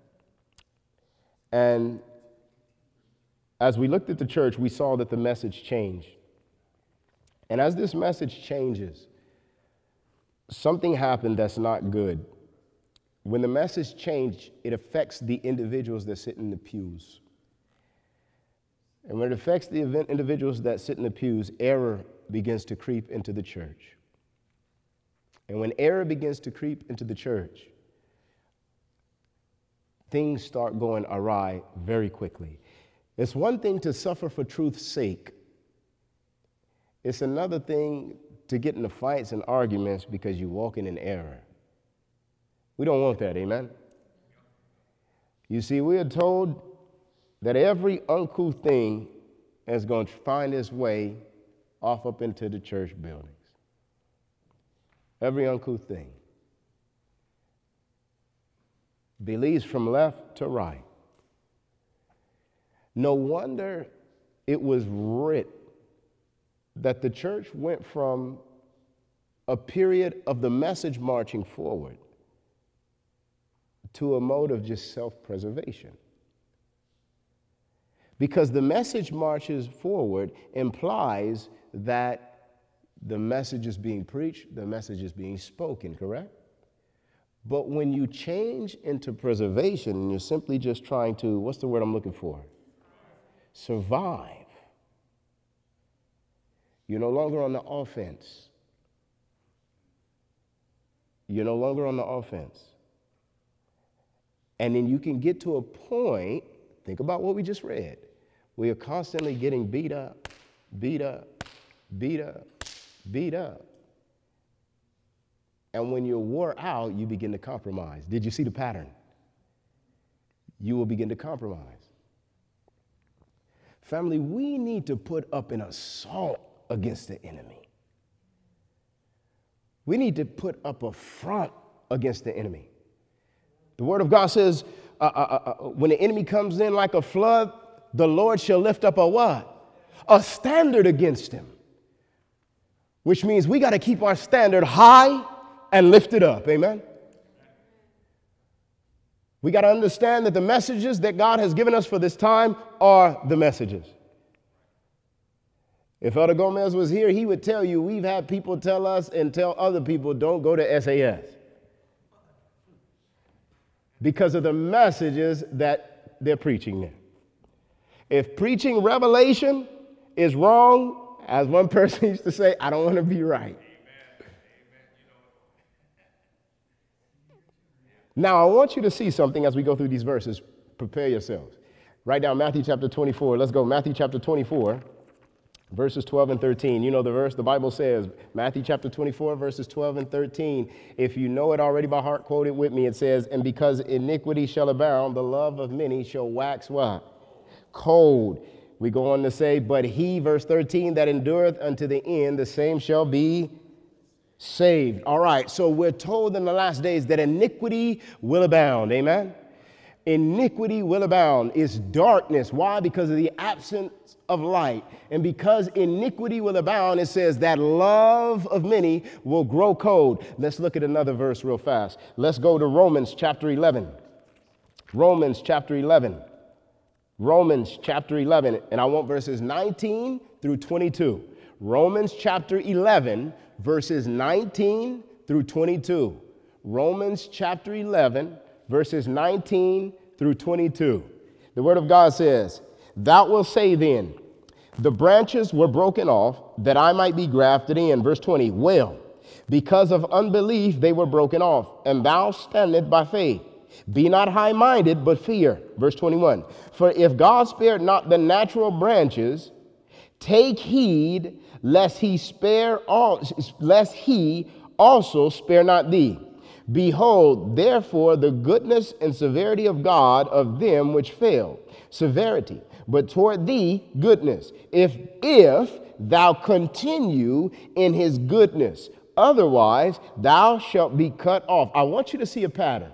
And as we looked at the church, we saw that the message changed. And as this message changes, something happened that's not good. When the message changed, it affects the individuals that sit in the pews. And when it affects the individuals that sit in the pews, error begins to creep into the church. And when error begins to creep into the church, things start going awry very quickly. It's one thing to suffer for truth's sake. It's another thing to get into fights and arguments because you're walking in error. We don't want that, amen? You see, we are told that every uncouth thing is going to find its way off up into the church buildings. Every uncouth thing. Beliefs from left to right. No wonder it was writ that the church went from a period of the message marching forward to a mode of just self-preservation. Because the message marches forward implies that the message is being preached, the message is being spoken, correct? But when you change into preservation and you're simply just trying to, what's the word I'm looking for? Survive. You're no longer on the offense. You're no longer on the offense. And then you can get to a point, think about what we just read, where you're constantly getting beat up, beat up, beat up, beat up. And when you're wore out, you begin to compromise. Did you see the pattern? You will begin to compromise. Family, we need to put up an assault against the enemy. We need to put up a front against the enemy. The word of God says, uh, uh, uh, when the enemy comes in like a flood, the Lord shall lift up a what? A standard against him. Which means we got to keep our standard high and lift it up. Amen? We got to understand that the messages that God has given us for this time are the messages. If Elder Gomez was here, he would tell you we've had people tell us and tell other people don't go to S A S because of the messages that they're preaching there. If preaching revelation is wrong, as one person used to say, I don't want to be right. Now, I want you to see something as we go through these verses. Prepare yourselves. Write down Matthew chapter twenty-four. Let's go. Matthew chapter twenty-four, verses twelve and thirteen. You know the verse. The Bible says, Matthew chapter twenty-four, verses twelve and thirteen. If you know it already by heart, quote it with me. It says, and because iniquity shall abound, the love of many shall wax what? Cold. We go on to say, but he, verse thirteen, that endureth unto the end, the same shall be saved. All right, so we're told in the last days that iniquity will abound. Amen? Iniquity will abound. It's darkness. Why? Because of the absence of light. And because iniquity will abound, it says that love of many will grow cold. Let's look at another verse real fast. Let's go to Romans chapter eleven. Romans chapter eleven. Romans chapter eleven. And I want verses nineteen through twenty-two. Romans chapter eleven, verses nineteen through twenty-two. Romans chapter eleven, verses nineteen through twenty-two. The word of God says, "Thou wilt say then, the branches were broken off that I might be grafted in." Verse twenty, "Well, because of unbelief they were broken off, and thou standest by faith. Be not high-minded, but fear." Verse twenty-one, "For if God spared not the natural branches, take heed lest he spare all, lest he also spare not thee. Behold, therefore, the goodness and severity of God of them which fail. Severity, but toward thee goodness, if if thou continue in his goodness. Otherwise, thou shalt be cut off." I want you to see a pattern.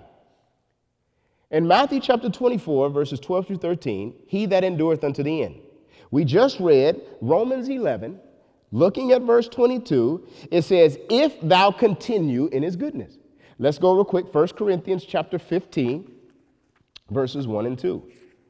In Matthew chapter twenty-four, verses twelve through thirteen, "He that endureth unto the end." We just read Romans eleven, looking at verse twenty-two. It says, "If thou continue in his goodness." Let's go real quick. First Corinthians chapter fifteen, verses one and two.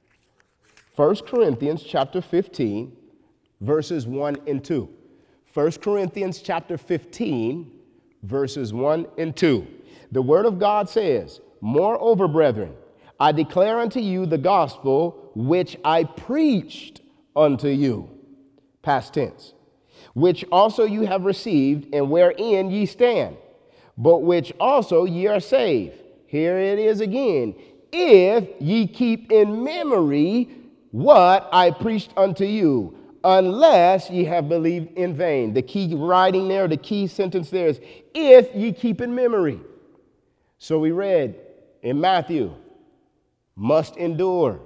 First Corinthians chapter fifteen, verses one and two. First Corinthians chapter fifteen, verses one and two. The word of God says, "Moreover, brethren, I declare unto you the gospel which I preached unto you." Past tense. "Which also you have received, and wherein ye stand, but which also ye are saved." Here it is again. "If ye keep in memory what I preached unto you, unless ye have believed in vain." The key writing there, the key sentence there is, "if ye keep in memory." So we read in Matthew, must endure.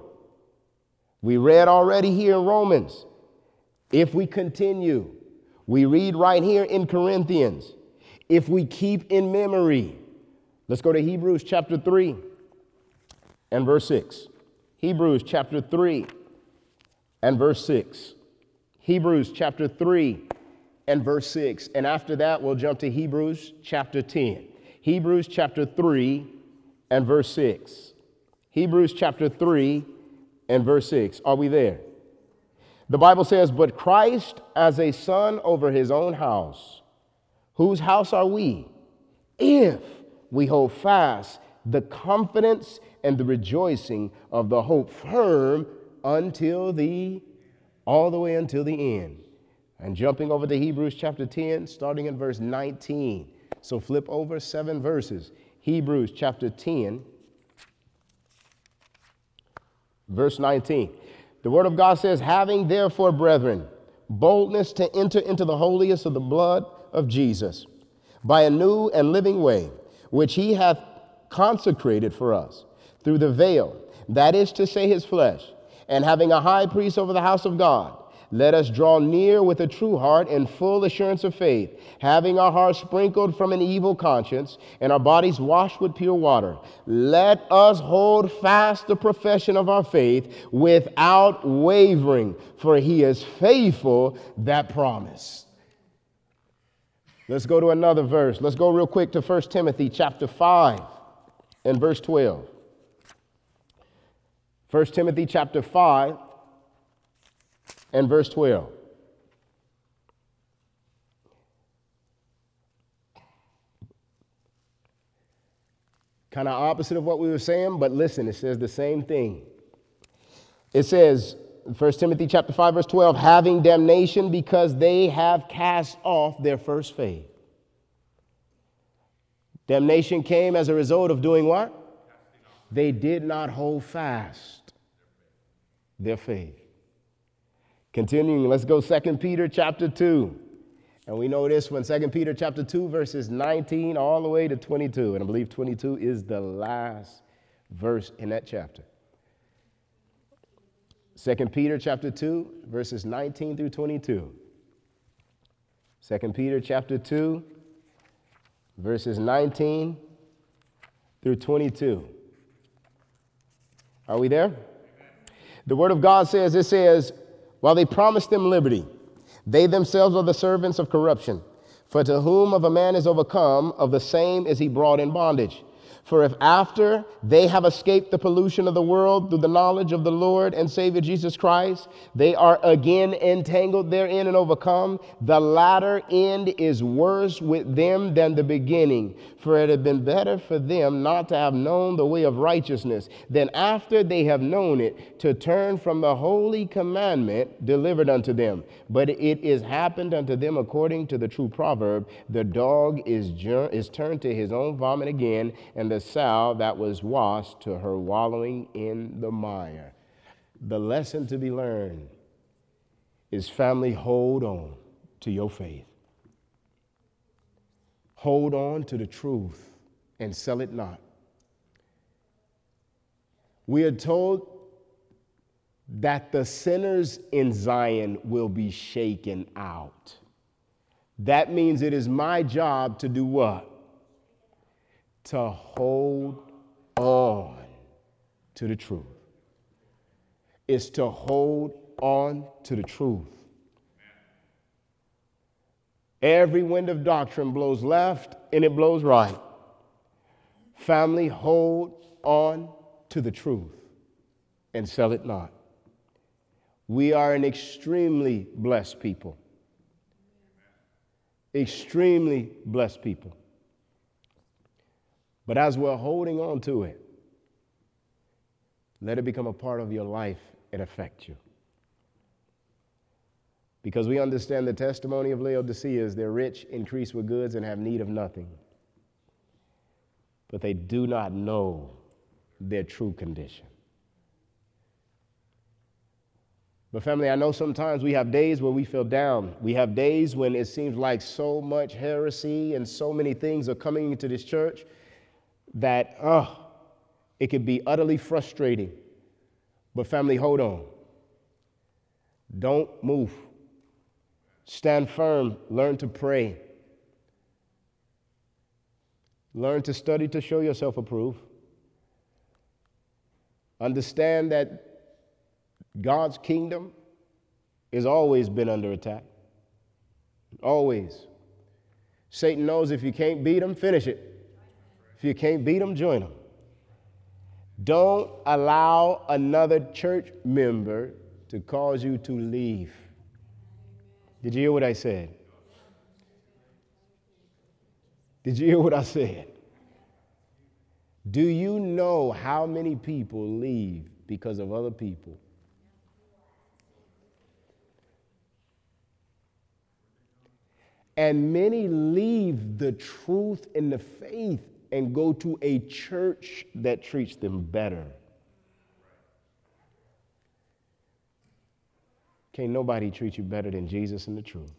We read already here in Romans, if we continue. We read right here in Corinthians, if we keep in memory. Let's go to Hebrews chapter three and verse six. Hebrews chapter three and verse six. Hebrews chapter three and verse six. And after that, we'll jump to Hebrews chapter ten. Hebrews chapter three and verse six. Hebrews chapter three and verse six. Are we there? The Bible says, "But Christ as a son over his own house." Whose house are we? If we hold fast the confidence and the rejoicing of the hope firm until the, all the way until the end. And jumping over to Hebrews chapter ten, starting in verse nineteen. So flip over seven verses. Hebrews chapter ten, verse nineteen. The word of God says, "Having therefore, brethren, boldness to enter into the holiest of the blood of Jesus, by a new and living way, which he hath consecrated for us, through the veil, that is to say, his flesh, and having a high priest over the house of God, let us draw near with a true heart and full assurance of faith, having our hearts sprinkled from an evil conscience and our bodies washed with pure water. Let us hold fast the profession of our faith without wavering, for he is faithful that promised." Let's go to another verse. Let's go real quick to First Timothy chapter five and verse twelve. First Timothy chapter five and verse twelve. Kind of opposite of what we were saying, but listen, it says the same thing. It says, First Timothy chapter five, verse twelve, "Having damnation because they have cast off their first faith." Damnation came as a result of doing what? They did not hold fast their faith. Continuing, let's go Second Peter chapter two. And we know this one, Second Peter chapter two, verses nineteen all the way to twenty-two. And I believe twenty-two is the last verse in that chapter. Second Peter chapter two, verses nineteen through twenty-two. Second Peter chapter two, verses nineteen through twenty-two. Are we there? The word of God says, it says, "While they promised them liberty, they themselves are the servants of corruption. For to whom of a man is overcome, of the same is he brought in bondage. For if after they have escaped the pollution of the world through the knowledge of the Lord and Savior Jesus Christ, they are again entangled therein and overcome, the latter end is worse with them than the beginning. For it had been better for them not to have known the way of righteousness than after they have known it to turn from the holy commandment delivered unto them. But it is happened unto them according to the true proverb, the dog is, jur- is turned to his own vomit again, and the sow that was washed to her wallowing in the mire. The lesson to be learned is, family, hold on to your faith. Hold on to the truth and sell it not. We are told that the sinners in Zion will be shaken out. That means it is my job to do what? To hold on to the truth. It's to hold on to the truth. Every wind of doctrine blows left and it blows right. Family, hold on to the truth and sell it not. We are an extremely blessed people. Extremely blessed people. But as we're holding on to it, let it become a part of your life and affect you. Because we understand the testimony of Laodicea is they're rich, increased with goods, and have need of nothing. But they do not know their true condition. But family, I know sometimes we have days where we feel down. We have days when it seems like so much heresy and so many things are coming into this church that, oh, it could be utterly frustrating. But family, hold on. Don't move. Stand firm. Learn to pray. Learn to study to show yourself approved. Understand that God's kingdom has always been under attack. Always. Satan knows if you can't beat him, finish it. If you can't beat him, join him. Don't allow another church member to cause you to leave. Did you hear what I said? Did you hear what I said? Do you know how many people leave because of other people? And many leave the truth and the faith and go to a church that treats them better. Can't nobody treat you better than Jesus and the truth.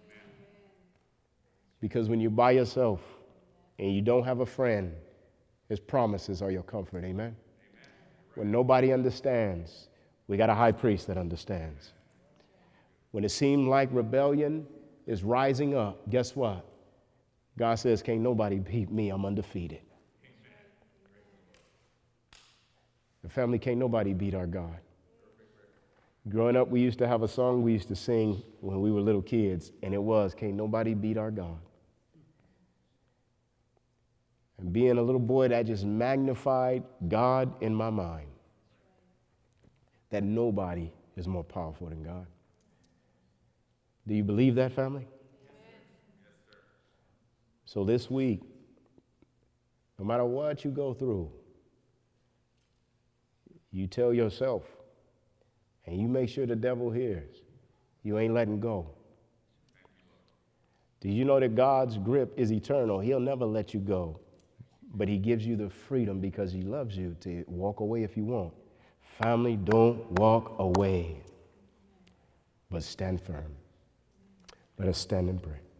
Because when you're by yourself and you don't have a friend, his promises are your comfort. Amen? Amen. When nobody understands, we got a high priest that understands. When it seemed like rebellion is rising up, guess what? God says, can't nobody beat me. I'm undefeated. The family, can't nobody beat our God. Growing up, we used to have a song we used to sing when we were little kids, and it was, can't nobody beat our God. And being a little boy, that just magnified God in my mind. That nobody is more powerful than God. Do you believe that, family? So this week, no matter what you go through, you tell yourself, and you make sure the devil hears, you ain't letting go. Did you know that God's grip is eternal? He'll never let you go, but he gives you the freedom because he loves you to walk away if you want. Family, don't walk away, but stand firm. Let us stand and pray.